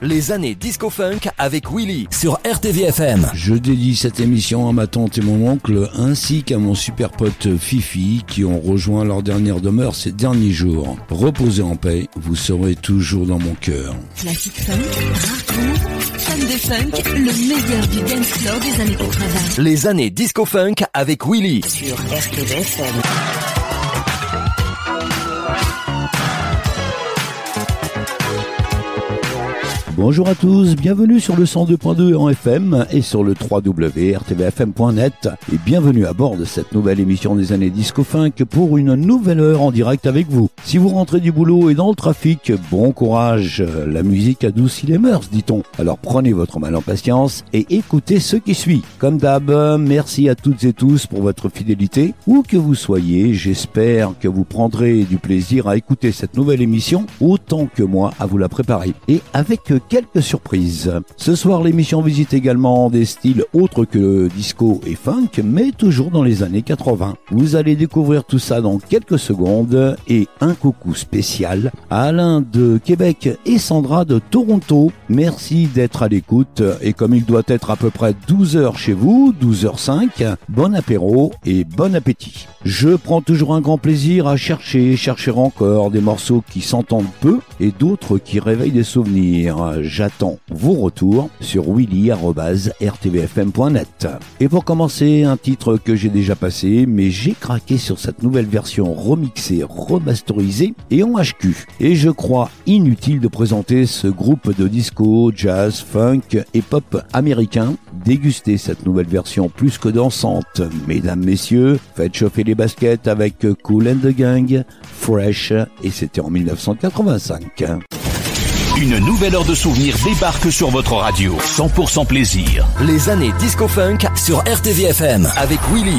Les années disco-funk avec Willy sur RTVFM. Je dédie cette émission à ma tante et mon oncle ainsi qu'à mon super pote Fifi qui ont rejoint leur dernière demeure ces derniers jours. Reposez en paix, vous serez toujours dans mon cœur. Classique funk, rare groove, fun de funk, le meilleur du dance floor des années 80. Les années disco-funk avec Willy Sur RTVFM. Bonjour à tous, bienvenue sur le 102.2 en FM et sur le www.rtvfm.net et bienvenue à bord de cette nouvelle émission des années disco-funk pour une nouvelle heure en direct avec vous. Si vous rentrez du boulot et dans le trafic, bon courage, la musique adoucit les mœurs, dit-on. Alors prenez votre mal en patience et écoutez ce qui suit. Comme d'hab, merci à toutes et tous pour votre fidélité. Où que vous soyez, j'espère que vous prendrez du plaisir à écouter cette nouvelle émission autant que moi à vous la préparer. Et avec quelques surprises. Ce soir, l'émission visite également des styles autres que disco et funk, mais toujours dans les années 80. Vous allez découvrir tout ça dans quelques secondes et un coucou spécial à Alain de Québec et Sandra de Toronto. Merci d'être à l'écoute et comme il doit être à peu près 12h chez vous, 12h05, bon apéro et bon appétit. Je prends toujours un grand plaisir à chercher encore des morceaux qui s'entendent peu et d'autres qui réveillent des souvenirs. J'attends vos retours sur willy@rtvfm.net. Et pour commencer, un titre que j'ai déjà passé, mais j'ai craqué sur cette nouvelle version remixée, remasterisée et en HQ. Et je crois inutile de présenter ce groupe de disco, jazz, funk et pop américain. Dégustez cette nouvelle version plus que dansante. Mesdames, messieurs, faites chauffer les baskets avec Kool and the Gang, Fresh, et c'était en 1985. Une nouvelle heure de souvenirs débarque sur votre radio. 100% plaisir. Les années disco-funk sur RTVFM avec Willy.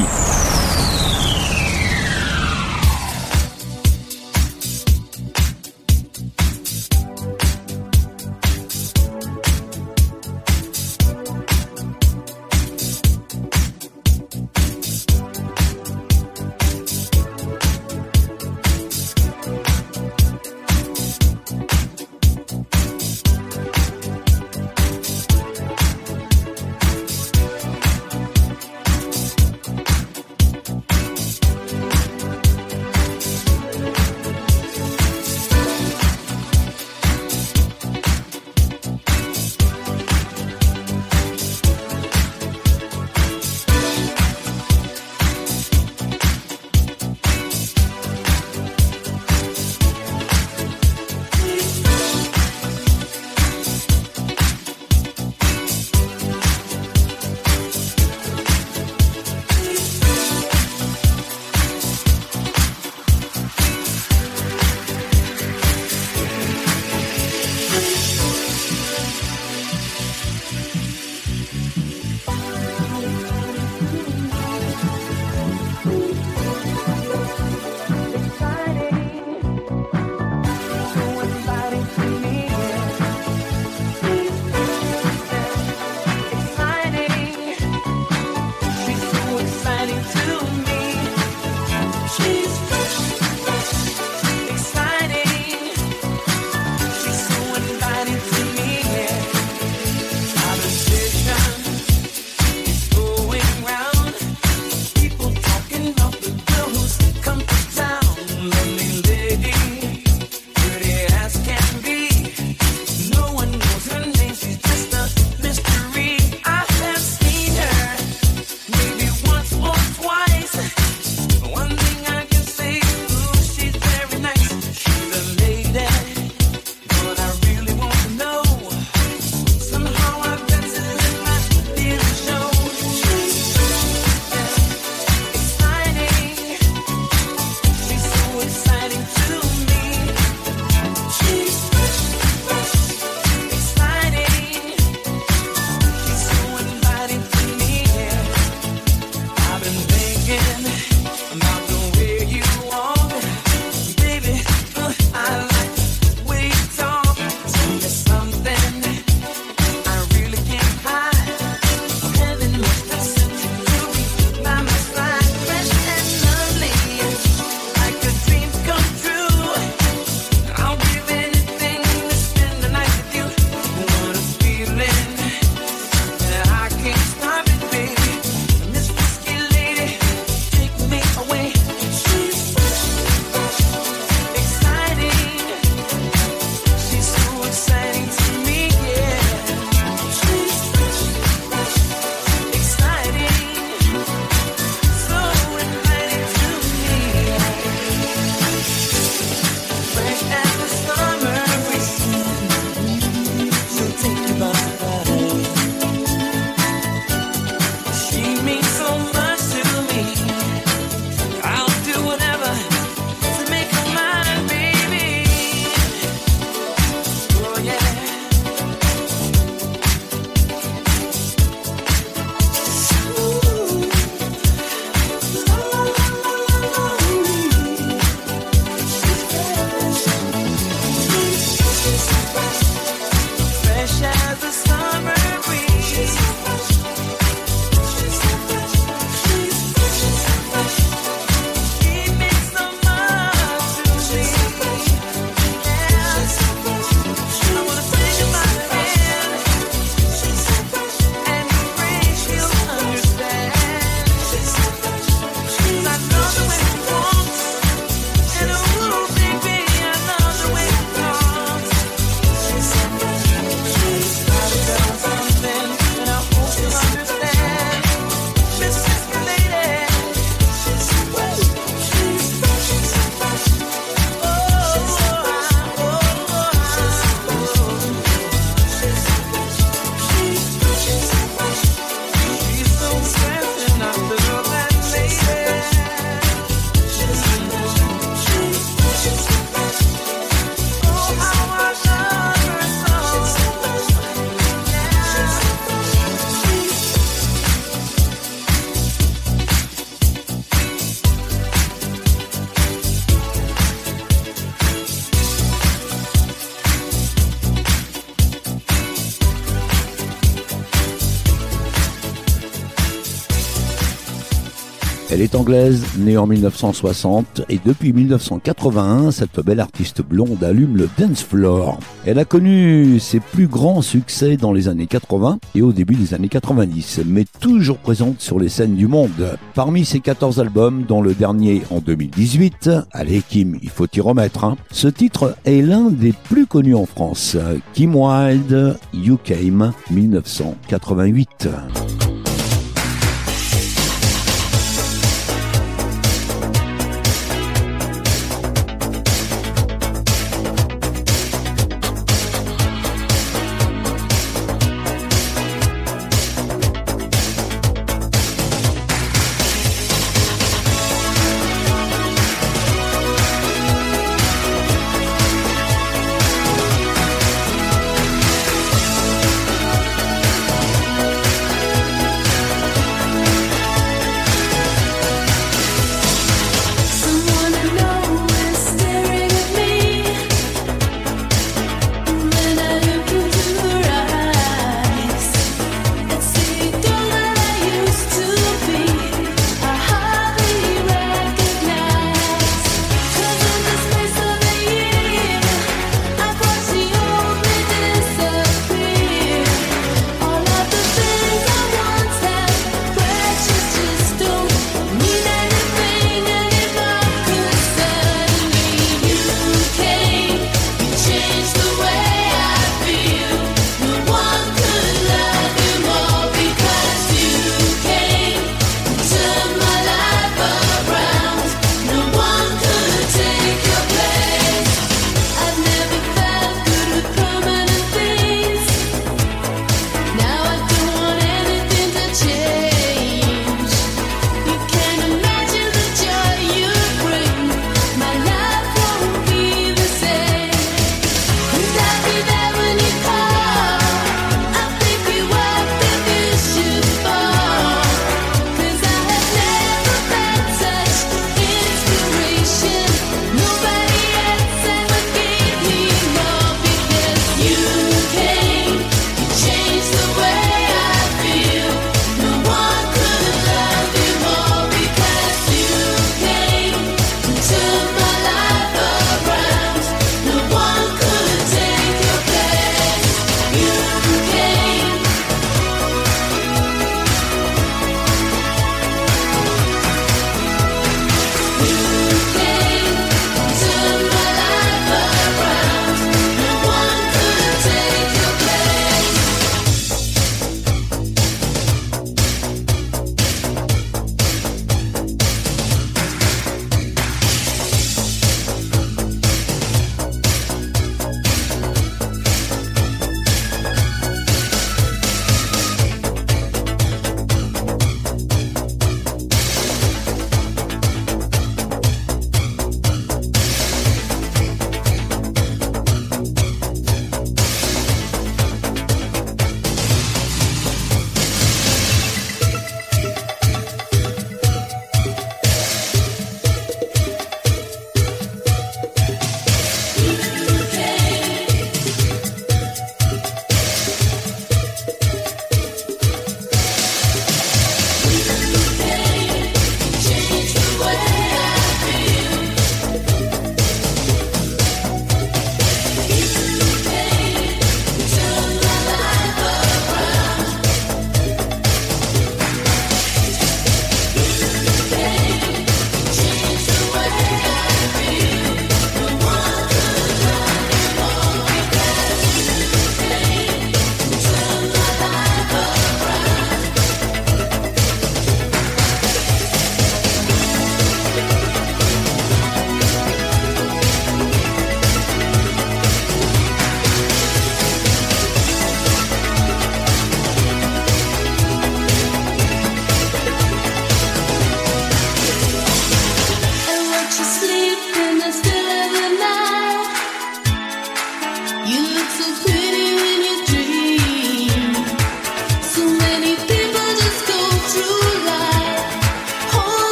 Elle est anglaise, née en 1960 et depuis 1981, cette belle artiste blonde allume le dance floor. Elle a connu ses plus grands succès dans les années 80 et au début des années 90, mais toujours présente sur les scènes du monde. Parmi ses 14 albums, dont le dernier en 2018, allez Kim, il faut y remettre, hein. Ce titre est l'un des plus connus en France. Kim Wilde, You Came, 1988.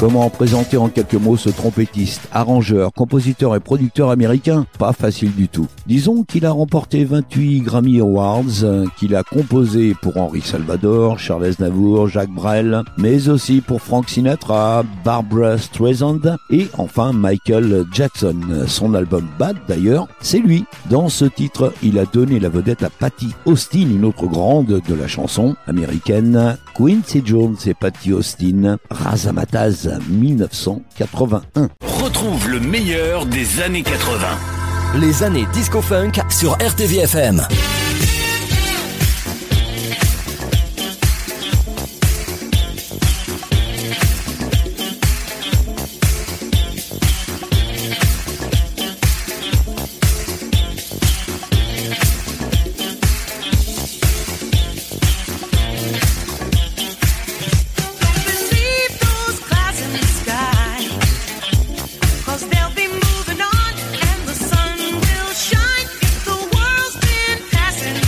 Comment présenter en quelques mots ce trompettiste, arrangeur, compositeur et producteur américain? Pas facile du tout. Disons qu'il a remporté 28 Grammy Awards, qu'il a composé pour Henri Salvador, Charles Aznavour, Jacques Brel, mais aussi pour Frank Sinatra, Barbra Streisand et enfin Michael Jackson. Son album Bad d'ailleurs, c'est lui. Dans ce titre, il a donné la vedette à Patti Austin, une autre grande de la chanson américaine. Quincy Jones et Patti Austin, Razzmatazz 1981. Retrouve le meilleur des années 80. Les années disco-funk sur RTVFM. They'll be moving on and the sun will shine. The world's been passing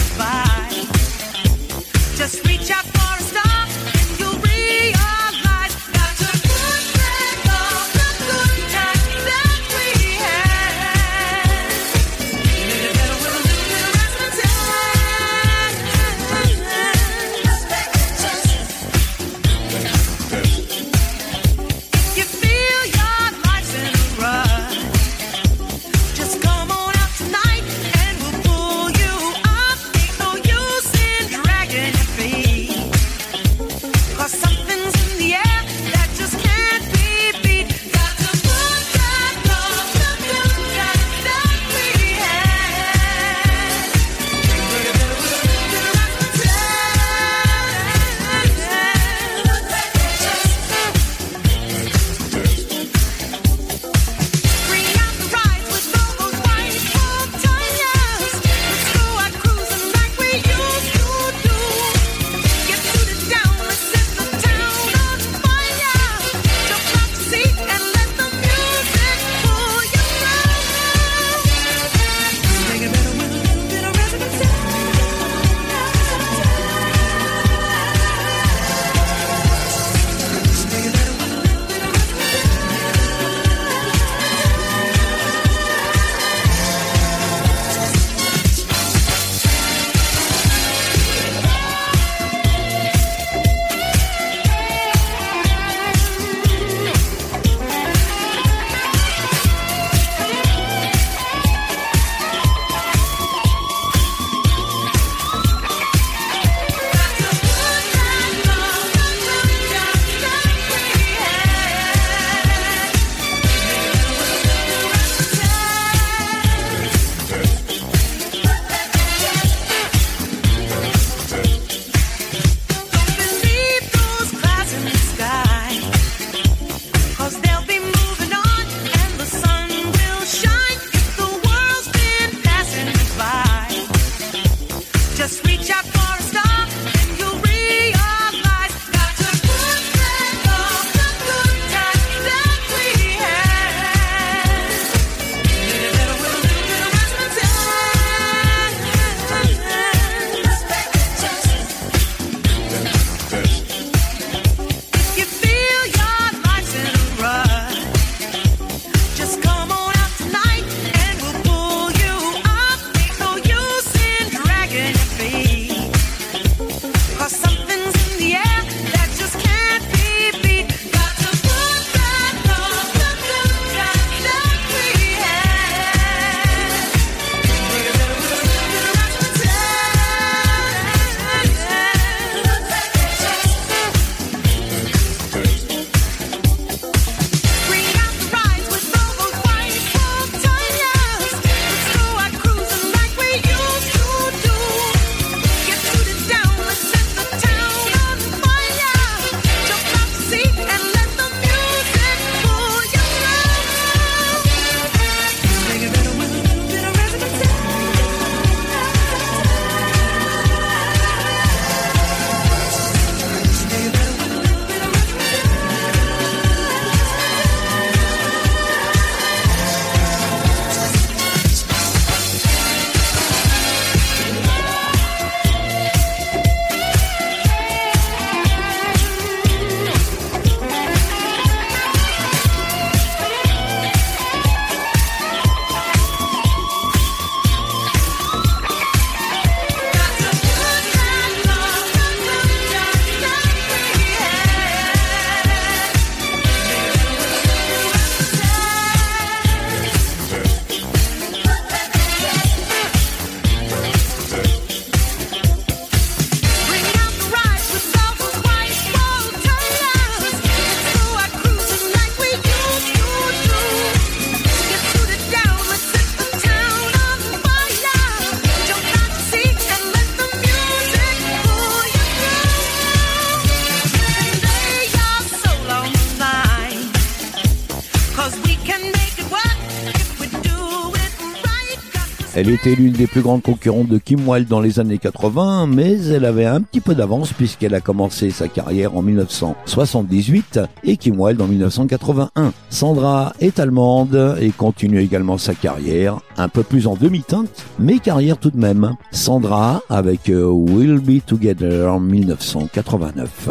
Elle était l'une des plus grandes concurrentes de Kim Wilde dans les années 80, mais elle avait un petit peu d'avance puisqu'elle a commencé sa carrière en 1978 et Kim Wilde en 1981. Sandra est allemande et continue également sa carrière, un peu plus en demi-teinte, mais carrière tout de même. Sandra avec We'll Be Together en 1989.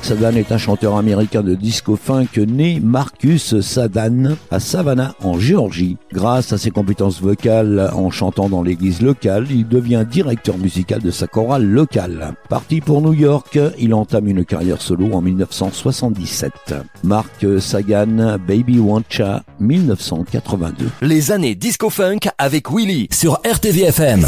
Mark Sadan est un chanteur américain de disco-funk né Marcus Sadan à Savannah en Géorgie. Grâce à ses compétences vocales en chantant dans l'église locale, il devient directeur musical de sa chorale locale. Parti pour New York, il entame une carrière solo en 1977. Mark Sagan, Baby Wantcha, 1982. Les années disco-funk avec Willy sur RTVFM.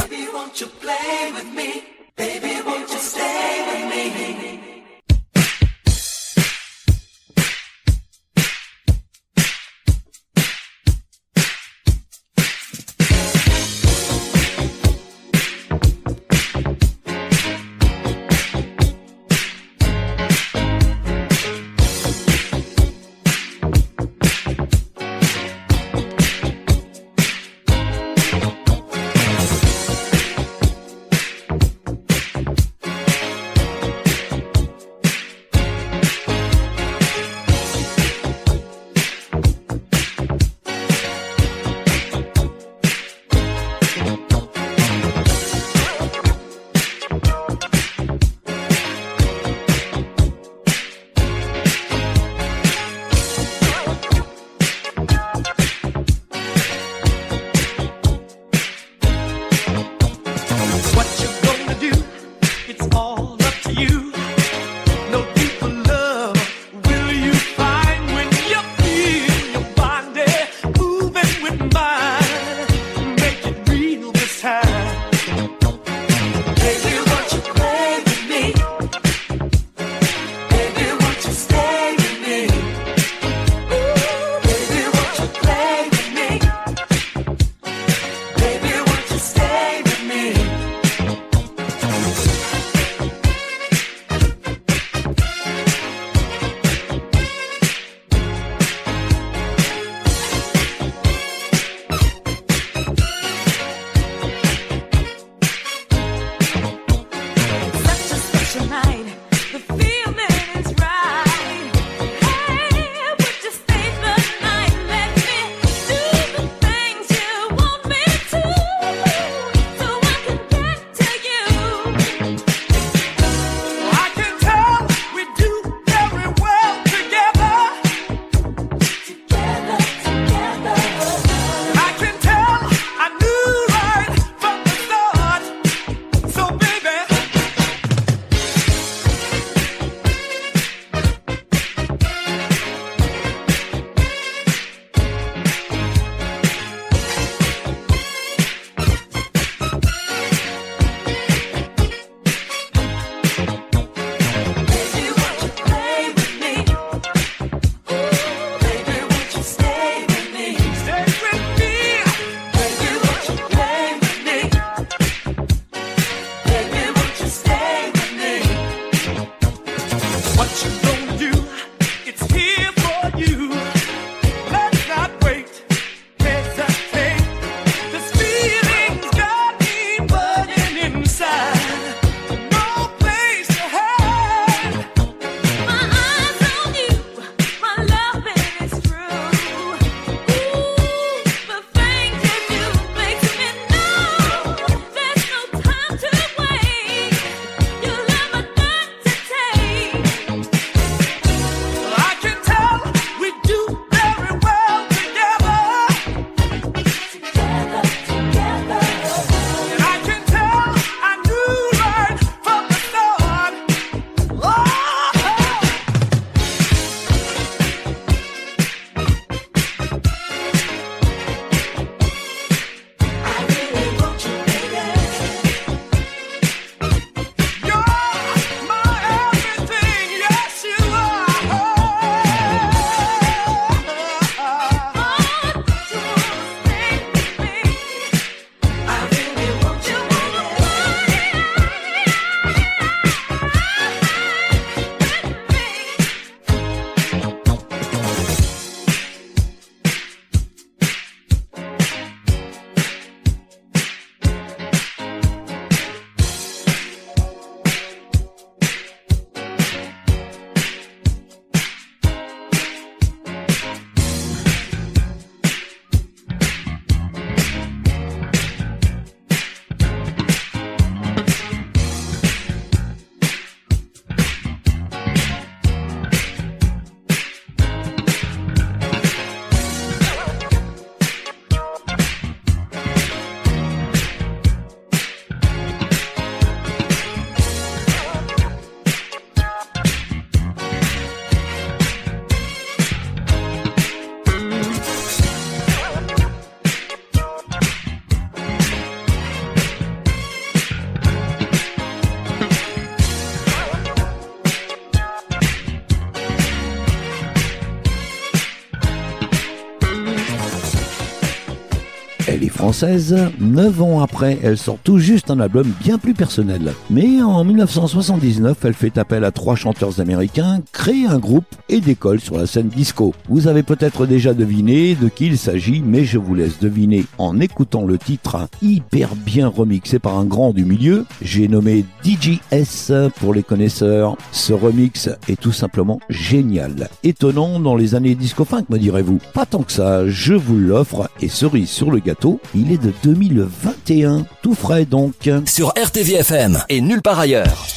Elle est française, 9 ans après, elle sort tout juste un album bien plus personnel. Mais en 1979, elle fait appel à 3 chanteurs américains, crée un groupe et décolle sur la scène disco. Vous avez peut-être déjà deviné de qui il s'agit, mais je vous laisse deviner en écoutant le titre hyper bien remixé par un grand du milieu. J'ai nommé DJS pour les connaisseurs. Ce remix est tout simplement génial. Étonnant dans les années disco-funk, me direz-vous. Pas tant que ça, je vous l'offre et cerise sur le gâteau, il est de 2021. Tout frais donc. Sur RTVFM et nulle part ailleurs.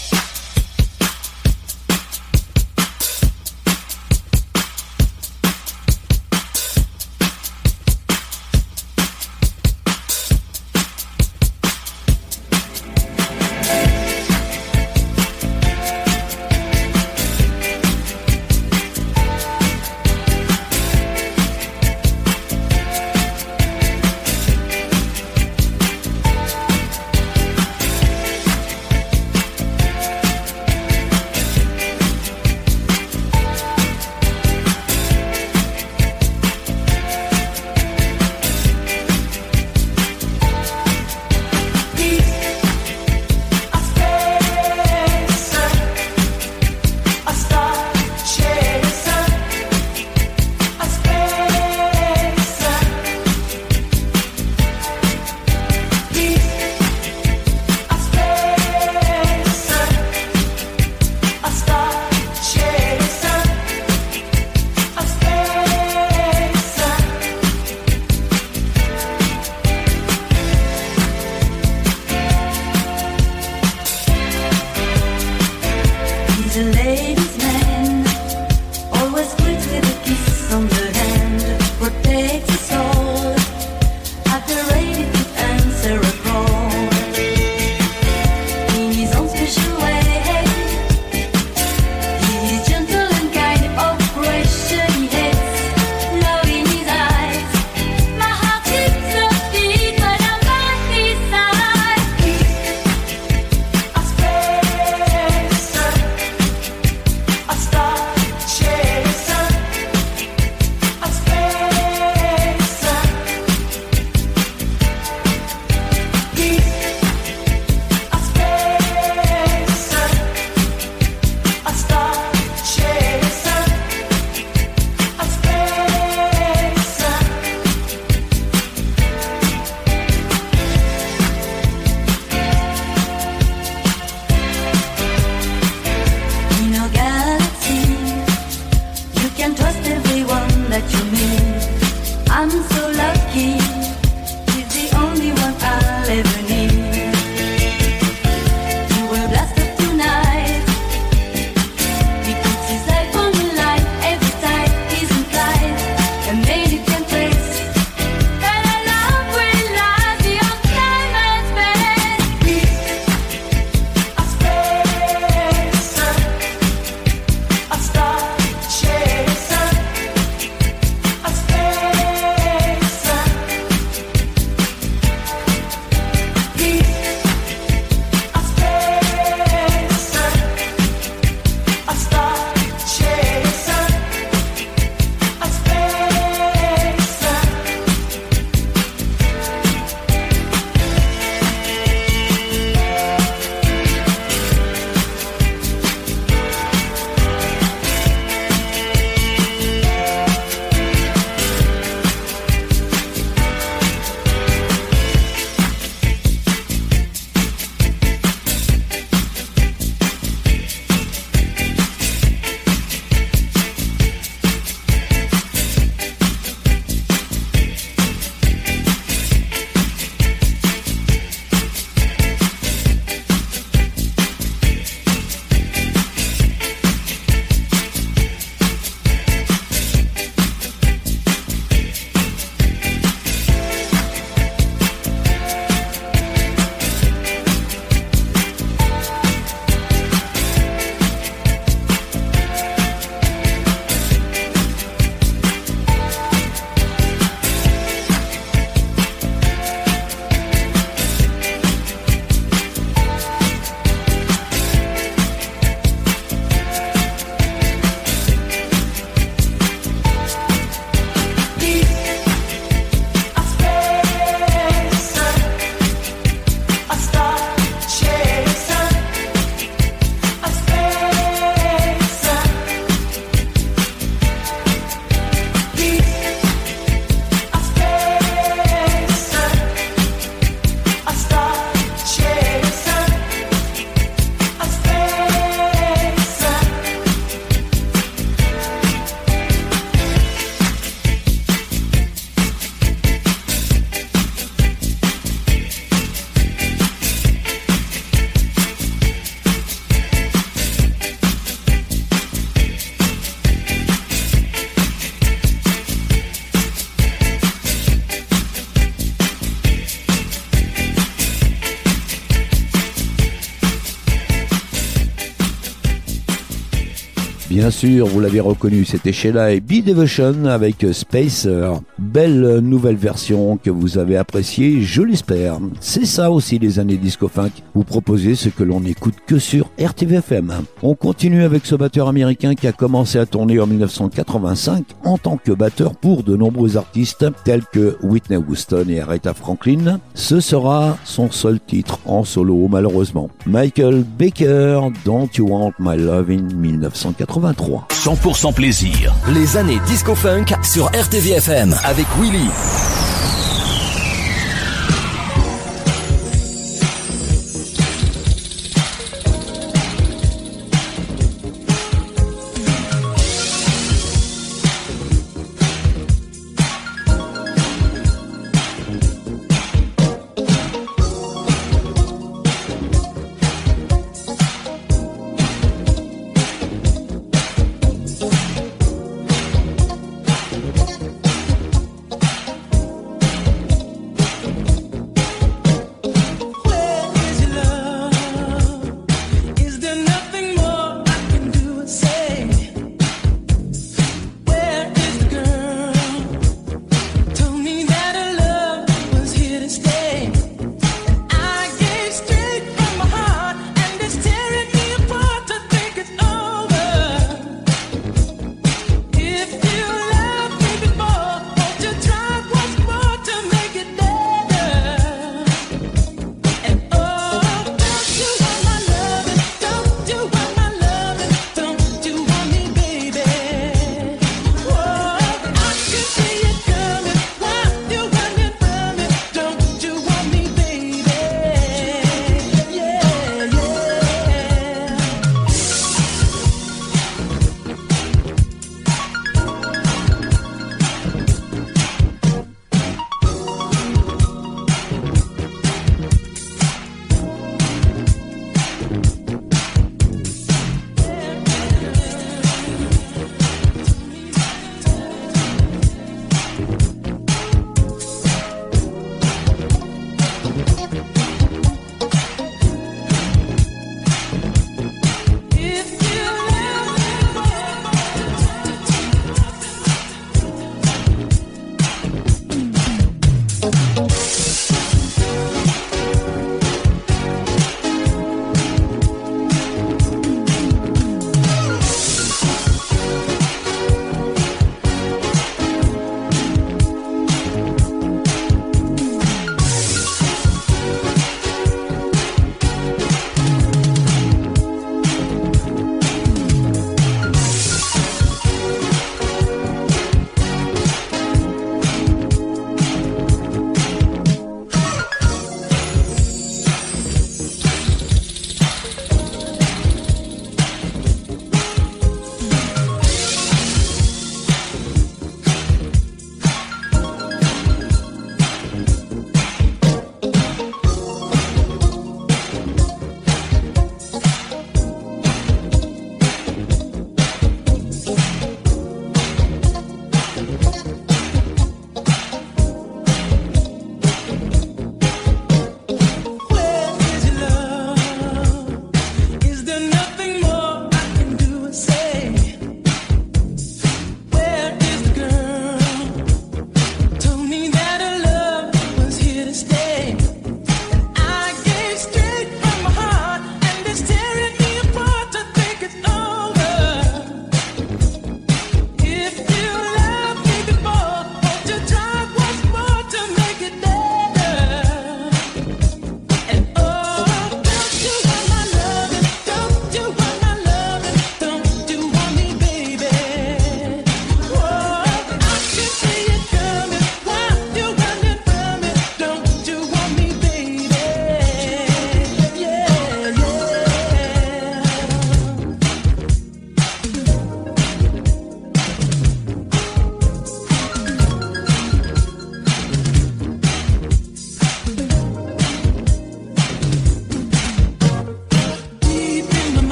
Bien sûr, vous l'avez reconnu, c'était Sheila et B-Devotion avec Spacer. Belle nouvelle version que vous avez appréciée, je l'espère. C'est ça aussi les années disco-funk. Vous proposez ce que l'on n'écoute que sur RTVFM. On continue avec ce batteur américain qui a commencé à tourner en 1985 en tant que batteur pour de nombreux artistes tels que Whitney Houston et Aretha Franklin. Ce sera son seul titre en solo malheureusement. Michael Baker, Don't You Want My Love in 1983. 100% plaisir. Les années disco-funk sur RTVFM avec Willy.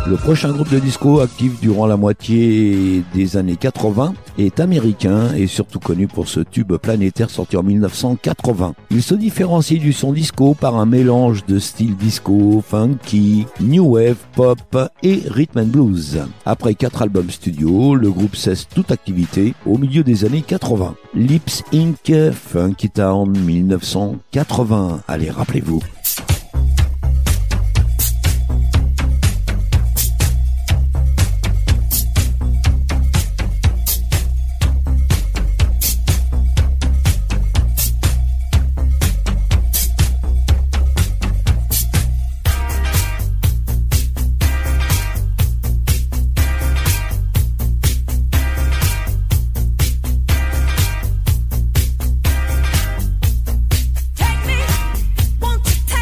Le prochain groupe de disco actif durant la moitié des années 80 est américain et surtout connu pour ce tube planétaire sorti en 1980. Il se différencie du son disco par un mélange de styles disco, funky, new wave, pop et rhythm and blues. Après 4 albums studio, le groupe cesse toute activité au milieu des années 80. Lips Inc. Funky Town 1980. Allez, rappelez-vous. Take me, won't you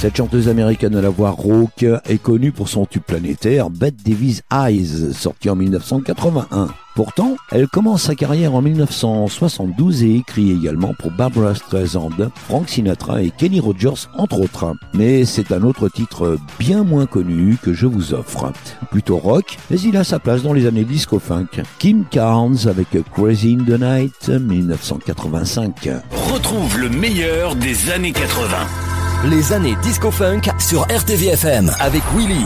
Cette chanteuse américaine à la voix rauque est connue pour son tube planétaire Bette Davis Eyes, sorti en 1981. Pourtant, elle commence sa carrière en 1972 et écrit également pour Barbra Streisand, Frank Sinatra et Kenny Rogers, entre autres. Mais c'est un autre titre bien moins connu que je vous offre. Plutôt rock, mais il a sa place dans les années disco-funk. Kim Carnes avec Crazy in the Night, 1985. Retrouve le meilleur des années 80. Les années disco-funk sur RTVFM avec Willy.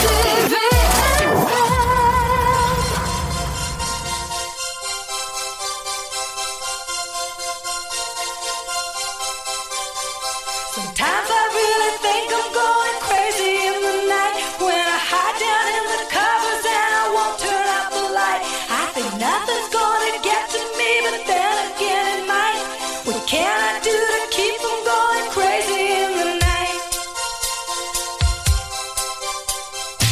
Sometimes I really think I'm going crazy in the night when I hide down in the covers and I won't turn out the light. I think nothing's gonna get to me, but then again it might. What can I do to keep from going crazy in the night?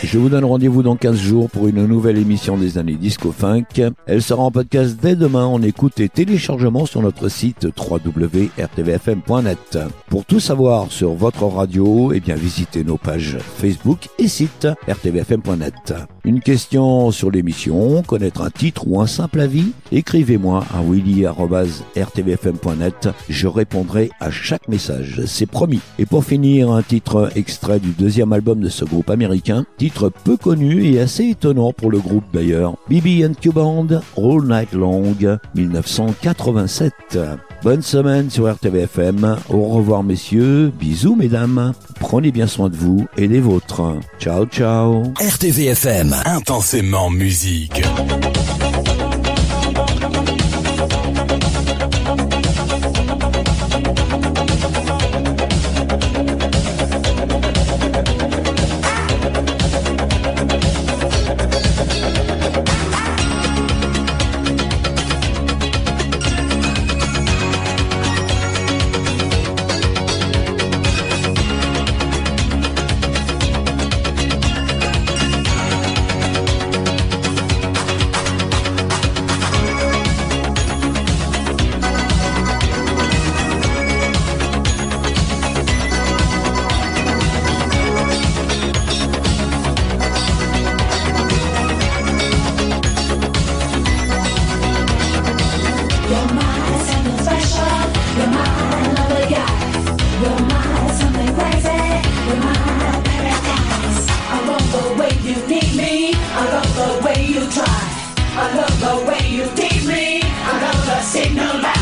Je vous donne rendez-vous dans 15 jours pour une nouvelle émission des années Disco Funk. Elle sera en podcast dès demain en écoute et téléchargement sur notre site www.rtvfm.net. Pour tout savoir sur votre radio, visitez nos pages Facebook et site rtvfm.net. Une question sur l'émission, connaître un titre ou un simple avis? Écrivez-moi à willy@rtvfm.net. Je répondrai à chaque message, c'est promis. Et pour finir, un titre extrait du deuxième album de ce groupe américain, titre peu connu et assez étonnant pour le groupe d'ailleurs, BB&Q Band, All Night Long, 1987. Bonne semaine sur RTVFM, au revoir messieurs, bisous mesdames, prenez bien soin de vous et des vôtres. Ciao ciao. RTVFM, intensément musique. I love the way you tease me. I love the signal that